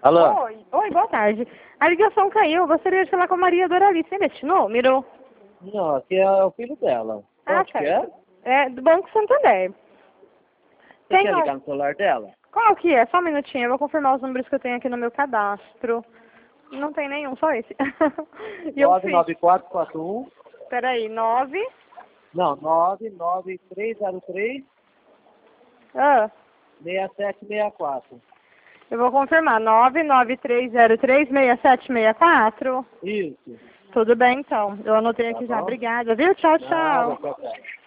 Alô? Oi, boa tarde. A ligação caiu. Eu gostaria de falar com a Maria Doralice. Tem este número? Não, aqui é o filho dela. Onde que é? É do Banco Santander. Você quer ligar no celular dela? Qual que é? Só um minutinho. Eu vou confirmar os números que eu tenho aqui no meu cadastro. Não tem nenhum, só esse. E eu fiz... 99441. Peraí, 9... Não, 99303 Ah, 6764. eu vou confirmar. 993036764. Isso. Tudo bem, então. Eu anotei Tá aqui já. bom? Obrigada, viu? Tchau, Nada, tchau. tchau, tchau.